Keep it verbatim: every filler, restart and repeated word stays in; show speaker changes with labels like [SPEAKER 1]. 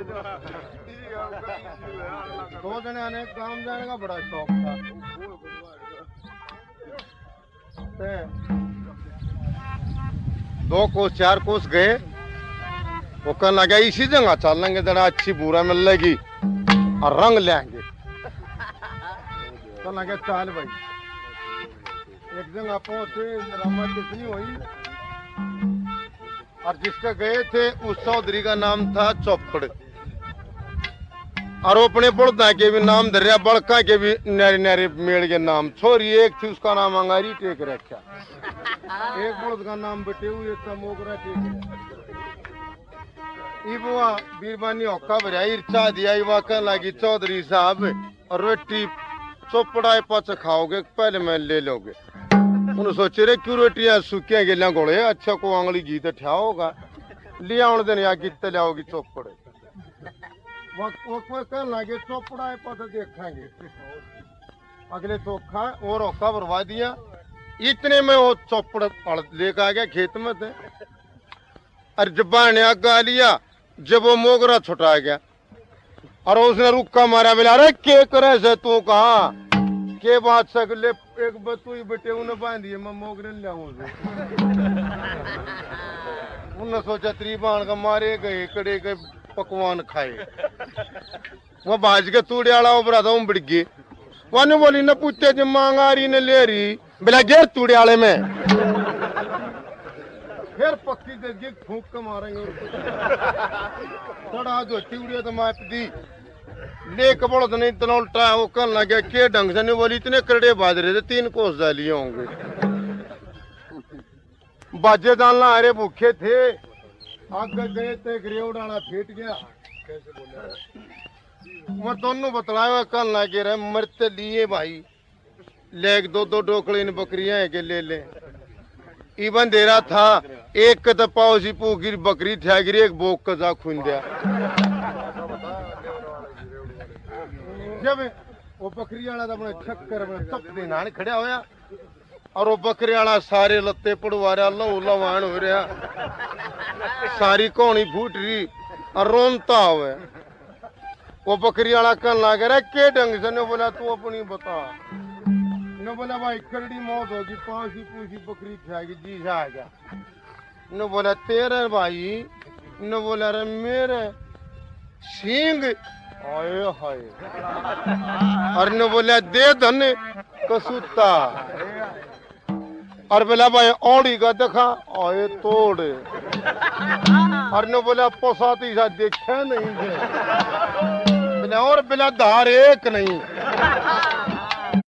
[SPEAKER 1] दो जने आने काम जाने का बड़ा शौक था। दो कोस चार कोस गए, वो कहने लगा इसी जगह चल लेंगे, जरा अच्छी बुरा मिलेगी और रंग लेंगे। कहने लगा चल भाई। एक जगह पहुंचे, रामत कितनी हुई और जिसके गए थे उस चौधरी का नाम था चौपड़, और अपने पड़ता के भी नाम धरिया, बड़का के भी नारी नारी मेड़ के नाम। छोरी एक थी उसका नाम अंगारी टेक रखा, एक बड़द का नाम बटे हुए था मोगरा टेक। इबुआ बीरबानी औका भरिया इर्चा दिया, इवा कहने लगी चौधरी साहब रोटी चौपड़ा पच खाओगे पहले मैं ले लोगे। उन्होंने सोचे रे क्यों रोटियां सूखिया गिलियां घोड़े, अच्छा को आंगली घी तो ठा होगा, लिया आने दिन या कितने लाओगी चौपड़े। वो वो कहने लगे चौपड़ा है पता देखेंगे। अगले चौखा और औका भरवा दिया, इतने में वो चौपड़ लेकर आ गया खेत में थे। और जब्बा ने आगा लिया, जब वो मोगरा छुटा गया और उसने रुक्का मारा, बोला अरे के करे से तू कहा के बात सकले एक बतू ही बेटे उन्हें बांधिए मैं मोगरे ले आऊं। उन्होंने सोचा त्रिबान का मारे गए कड़े के पकवान खाए। वो बाज के तूड़े आला उभरा था उमड़ गए। वाने बोली न पूछते जब मांगा रही न ले रही, बिला गेर तूड़े आले में फिर पक्की दे फूंक के मारेंगे। थोड़ा जो चिड़िया तो माप दी ले कपड़ा तो नहीं इतना उल्टा। वो कहने लगे के ढंग से नहीं बोली, इतने करड़े बाज रहे थे तीन कोस डालिए होंगे। बाजे डालना अरे भूखे थे, आगे गए थे ग्रेव डाला फेट गया। मैं दोनों बतलाया, कहने लगे रे मरते लिए भाई ले दो दो डोकले इन बकरियां है के ले ले। इवन दे रहा था एक तो पाओ सी पूगिर बकरी ठा गिरी, एक बोक का जा खून दिया। जब वो बकरी वाला तो अपने चक्कर में सब दिन आने खड़ा होया और वो बकरी वाला सारे लत्ते पड़वा रहा, लहू लवान हो रहा, सारी कहानी फूट रही और रोनता हुए। वो बकरी वाला कहने लगा रे के ढंग से ने बोला तू अपनी बता। ने बोला भाई करड़ी मौत होगी, पांच ही पूछी बकरी खाएगी जी जा गया। ने बोला तेरे भाई, ने बोला रे मेरे सींग आए हाय, और ने बोला दे धन कसूता, और बोला भाई औड़ी का देखा आए तोड़, और ने बोला पोसाती सा देखा नहीं है, बोला और बोला धार एक नहीं।